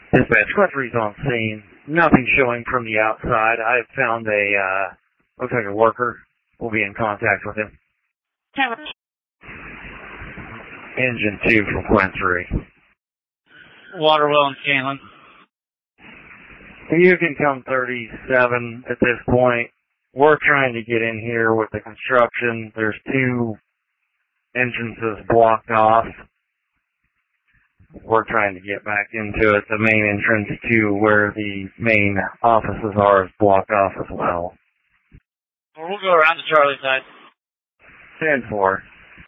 Dispatch, Quest 3's on scene. Nothing showing from the outside. I found looks like a worker. We'll be in contact with him. Engine 2 from Quest 3. Waterwell and Scanlon. You can come 37 at this point. We're trying to get in here with the construction. There's 2 entrances blocked off. We're trying to get back into it. The main entrance to where the main offices are is blocked off as well. We'll go around to Charlie's side. 10-4.